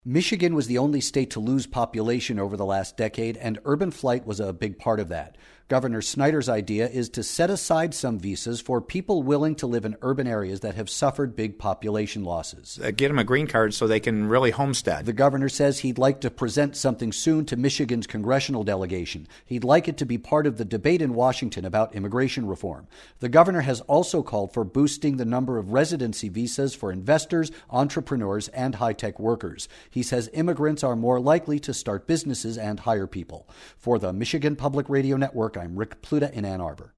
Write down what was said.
Michigan was the only state to lose population over the last decade, and urban flight was a big part of that. Governor Snyder's idea is to set aside some visas for people willing to live in urban areas that have suffered big population losses. Get them a green card so they can really homestead. The governor says he'd like to present something soon to Michigan's congressional delegation. He'd like it to be part of the debate in Washington about immigration reform. The governor has also called for boosting the number of residency visas for investors, entrepreneurs, and high-tech workers. He says immigrants are more likely to start businesses and hire people. For the Michigan Public Radio Network, I'm Rick Pluta in Ann Arbor.